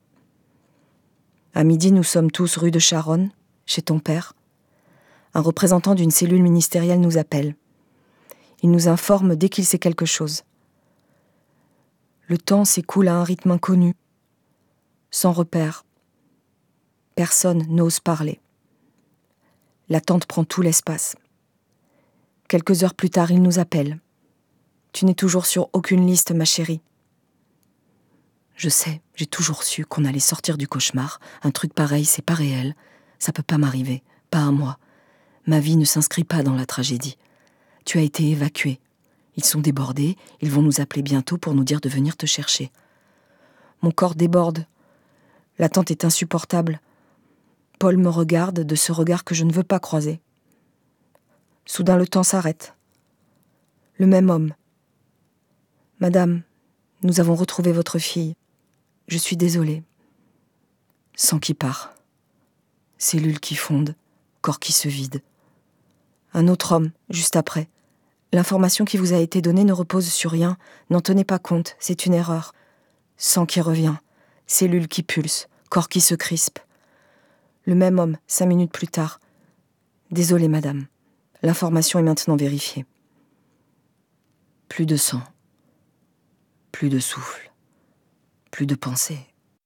À midi, nous sommes tous rue de Charonne, chez ton père. Un représentant d'une cellule ministérielle nous appelle. Il nous informe dès qu'il sait quelque chose. Le temps s'écoule à un rythme inconnu, sans repère. Personne n'ose parler. L'attente prend tout l'espace. Quelques heures plus tard, il nous appelle. Tu n'es toujours sur aucune liste, ma chérie. Je sais, j'ai toujours su qu'on allait sortir du cauchemar. Un truc pareil, c'est pas réel. Ça peut pas m'arriver, pas à moi. Ma vie ne s'inscrit pas dans la tragédie. Tu as été évacuée. Ils sont débordés, ils vont nous appeler bientôt pour nous dire de venir te chercher. Mon corps déborde. L'attente est insupportable. Paul me regarde de ce regard que je ne veux pas croiser. Soudain, le temps s'arrête. Le même homme. Madame, nous avons retrouvé votre fille. Je suis désolée. Sang qui part. Cellules qui fondent, corps qui se vide. Un autre homme, juste après. L'information qui vous a été donnée ne repose sur rien. N'en tenez pas compte, c'est une erreur. Sang qui revient, cellules qui pulsent, corps qui se crispe. Le même homme, 5 minutes plus tard. Désolée, madame. L'information est maintenant vérifiée. Plus de sang. Plus de souffle. Plus de pensée.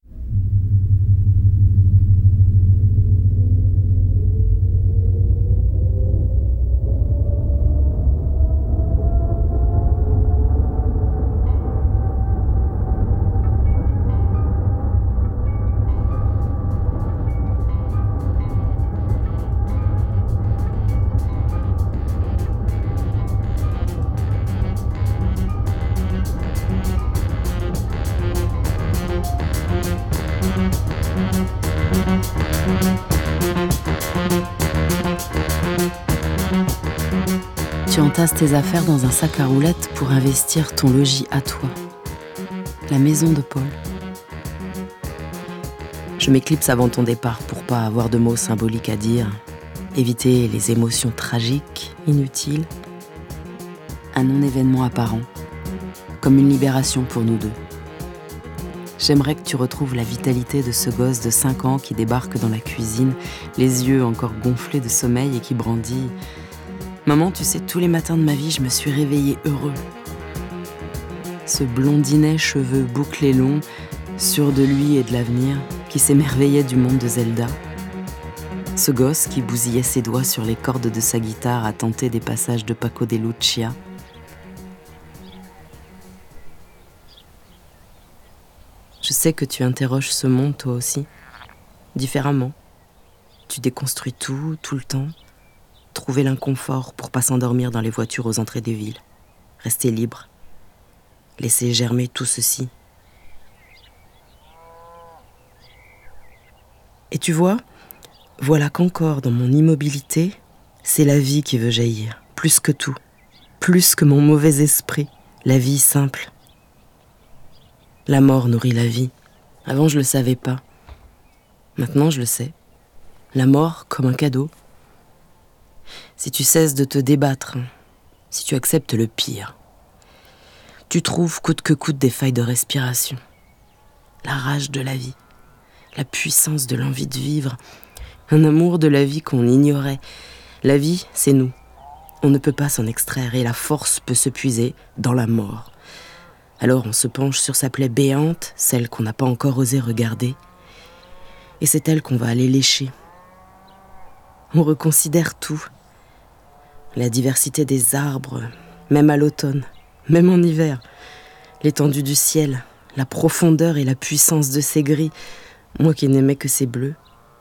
Tu entasses tes affaires dans un sac à roulettes pour investir ton logis à toi. La maison de Paul. Je m'éclipse avant ton départ pour pas avoir de mots symboliques à dire, éviter les émotions tragiques, inutiles. Un non-événement apparent, comme une libération pour nous deux. J'aimerais que tu retrouves la vitalité de ce gosse de 5 ans qui débarque dans la cuisine, les yeux encore gonflés de sommeil et qui brandit « Maman, tu sais, tous les matins de ma vie, je me suis réveillé heureux. » Ce blondinet, cheveux bouclés longs, sûr de lui et de l'avenir, qui s'émerveillait du monde de Zelda. Ce gosse qui bousillait ses doigts sur les cordes de sa guitare à tenter des passages de Paco de Lucia. Je sais que tu interroges ce monde toi aussi, différemment. Tu déconstruis tout le temps. Trouver l'inconfort pour pas s'endormir dans les voitures aux entrées des villes. Rester libre. Laisser germer tout ceci. Et tu vois, voilà qu'encore dans mon immobilité, c'est la vie qui veut jaillir, plus que tout, plus que mon mauvais esprit, la vie simple. La mort nourrit la vie. Avant, je le savais pas. Maintenant, je le sais. La mort comme un cadeau. Si tu cesses de te débattre, si tu acceptes le pire, tu trouves coûte que coûte des failles de respiration. La rage de la vie, la puissance de l'envie de vivre, un amour de la vie qu'on ignorait. La vie, c'est nous. On ne peut pas s'en extraire et la force peut se puiser dans la mort. Alors on se penche sur sa plaie béante, celle qu'on n'a pas encore osé regarder, et c'est elle qu'on va aller lécher. On reconsidère tout. La diversité des arbres, même à l'automne, même en hiver, l'étendue du ciel, la profondeur et la puissance de ces gris, moi qui n'aimais que ces bleus.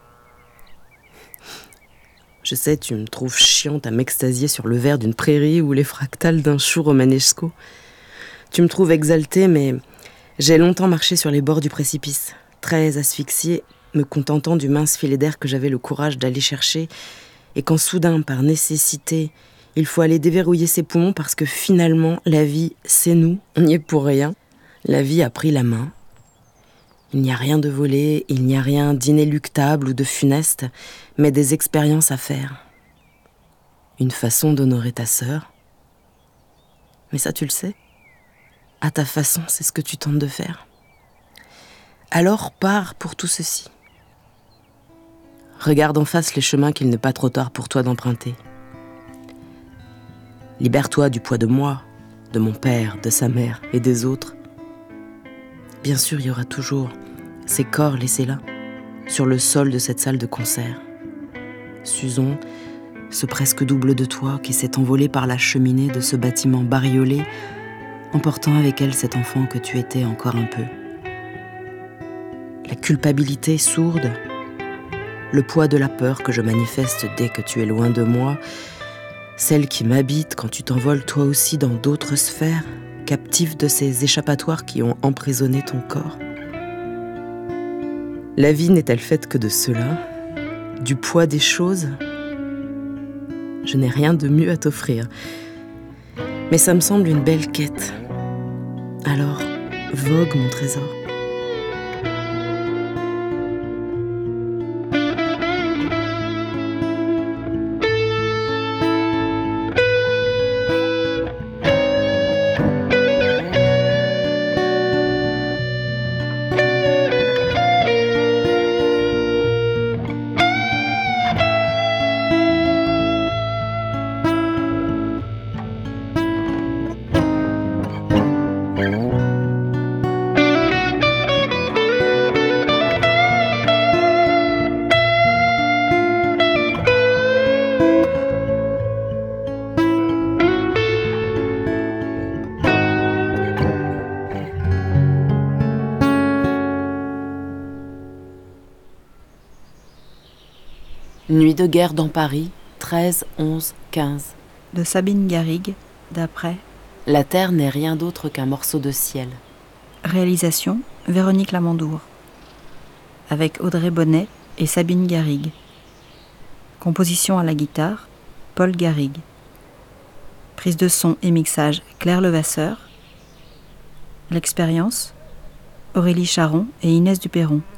Je sais, tu me trouves chiante à m'extasier sur le vert d'une prairie ou les fractales d'un chou romanesco. Tu me trouves exaltée, mais j'ai longtemps marché sur les bords du précipice, très asphyxiée, me contentant du mince filet d'air que j'avais le courage d'aller chercher, et quand soudain, par nécessité, il faut aller déverrouiller ses poumons parce que finalement, la vie, c'est nous, on n'y est pour rien. La vie a pris la main. Il n'y a rien de volé, il n'y a rien d'inéluctable ou de funeste, mais des expériences à faire. Une façon d'honorer ta sœur. Mais ça, tu le sais. À ta façon, c'est ce que tu tentes de faire. Alors pars pour tout ceci. Regarde en face les chemins qu'il n'est pas trop tard pour toi d'emprunter. Libère-toi du poids de moi, de mon père, de sa mère et des autres. Bien sûr, il y aura toujours ces corps laissés là, sur le sol de cette salle de concert. Susan, ce presque double de toi qui s'est envolé par la cheminée de ce bâtiment bariolé, emportant avec elle cet enfant que tu étais encore un peu. La culpabilité sourde, le poids de la peur que je manifeste dès que tu es loin de moi, celle qui m'habite quand tu t'envoles toi aussi dans d'autres sphères, captif de ces échappatoires qui ont emprisonné ton corps. La vie n'est-elle faite que de cela, du poids des choses? Je n'ai rien de mieux à t'offrir, mais ça me semble une belle quête. Alors, vogue mon trésor. Nuit de guerre dans Paris, 13-11-15. De Sabine Garrigue, d'après La Terre n'est rien d'autre qu'un morceau de ciel. Réalisation, Véronique Lamandour. Avec Audrey Bonnet et Sabine Garrigue. Composition à la guitare, Paul Garrigue. Prise de son et mixage, Claire Levasseur. L'expérience, Aurélie Charon et Inès Duperron.